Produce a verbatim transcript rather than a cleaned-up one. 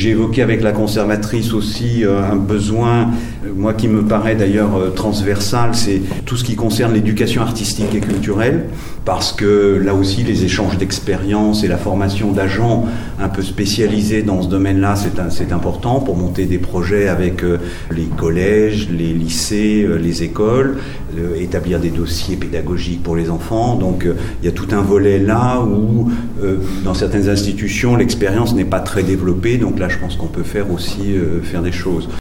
j'ai évoqué avec la conservatrice aussi euh, un besoin, euh, moi qui me paraît d'ailleurs euh, transversal, c'est tout ce qui concerne l'éducation artistique et culturelle, parce que là aussi les échanges d'expériences et la formation d'agents un peu spécialisés dans ce domaine-là, c'est, un, c'est important pour monter des projets avec euh, les collèges, les lycées, euh, les écoles, euh, établir des dossiers pédagogiques pour les enfants. Donc euh, il y a tout un volet là où euh, dans certaines institutions l'expérience n'est pas très développée, donc là je pense qu'on peut faire aussi euh, faire des choses.